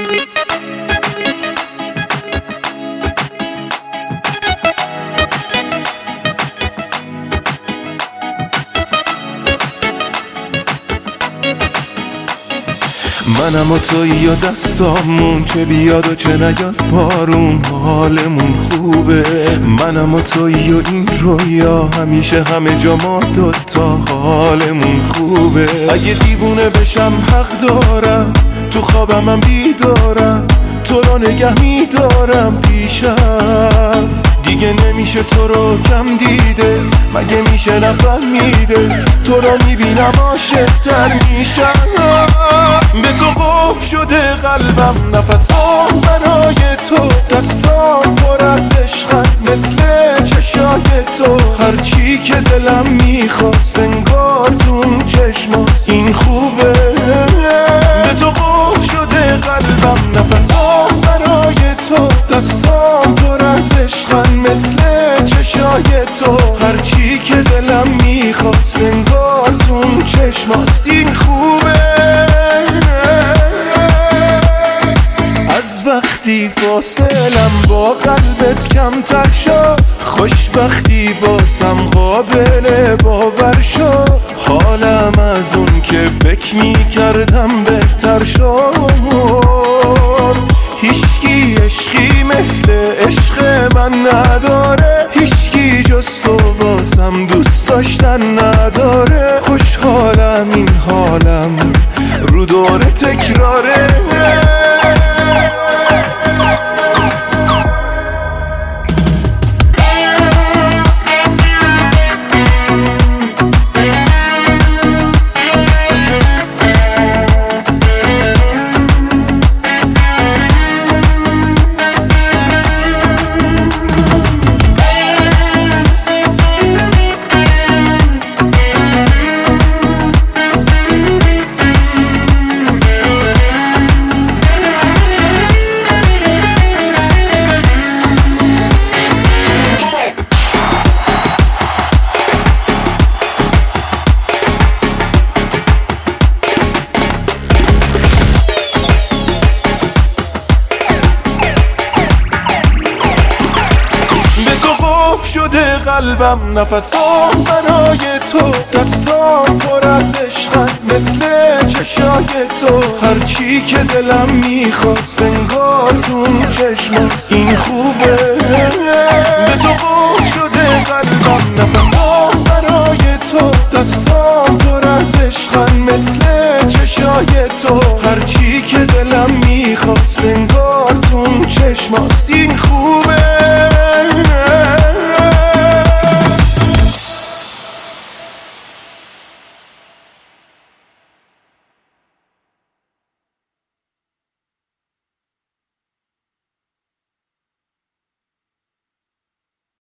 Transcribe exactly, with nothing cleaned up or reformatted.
منم و تویی و دستامون چه بیاد و چه نیاد بارون حالمون خوبه. منم و تویی و این رویا همیشه همه جا ما دوتا حالمون خوبه. اگه دیوونه بشم حق دارم تو خوابم من بیدارم تو رو نگه میدارم پیشم. دیگه نمیشه تو رو کم دیده مگه میشه نفهمیده تو رو میبینم عاشق‌تر میشم. به تو قفل شده قلبم نفسام برای تو دستام پر از عشقن مثل چشای تو. هرچی که دلم میخواست انگار تو اون چشمات این خوبه. به تو قفل شده قلبم نفسام برای تو دستام پر از عشقن مثل چشای تو. هرچی که دلم میخواست انگار تو اون چشمات این خوبه. از وقتی فاصلم با قلبت کمتر شد خوشبختی واسم قابل باور شد. حالم از اون که فکر میکردم بهتر شد. هیچکی عشقی مثل عشق من نداره هیچکی جز تو واسم دوست داشتن نداره. خوشحالم این حالم رو دور تکراره. شده قلبم نفسام برای تو دستام پر از عشقن مثل چشای تو. هرچی که دلم میخواست انگار تو اون چشمات این خوبه. به تو قفل شده قلبم نفسام برای تو دستام پر از عشقن مثل چشای تو. هرچی که دلم میخواست انگار تو اون چشمات